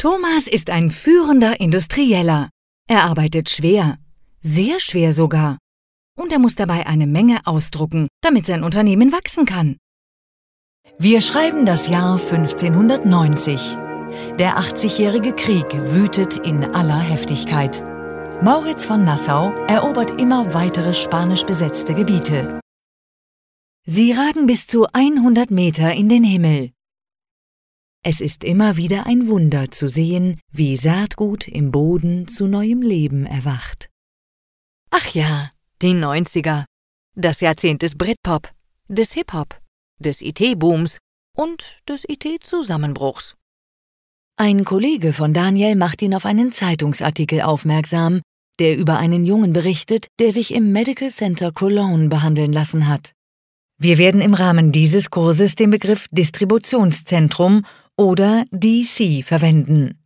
Thomas ist ein führender Industrieller. Er arbeitet schwer, sehr schwer sogar. Und er muss dabei eine Menge ausdrucken, damit sein Unternehmen wachsen kann. Wir schreiben das Jahr 1590. Der 80-jährige Krieg wütet in aller Heftigkeit. Mauritz von Nassau erobert immer weitere spanisch besetzte Gebiete. Sie ragen bis zu 100 Meter in den Himmel. Es ist immer wieder ein Wunder zu sehen, wie Saatgut im Boden zu neuem Leben erwacht. Ach ja, die 90er. Das Jahrzehnt des Britpop, des Hip-Hop, des IT-Booms und des IT-Zusammenbruchs. Ein Kollege von Daniel macht ihn auf einen Zeitungsartikel aufmerksam, der über einen Jungen berichtet, der sich im Medical Center Cologne behandeln lassen hat. Wir werden im Rahmen dieses Kurses den Begriff Distributionszentrum oder DC verwenden.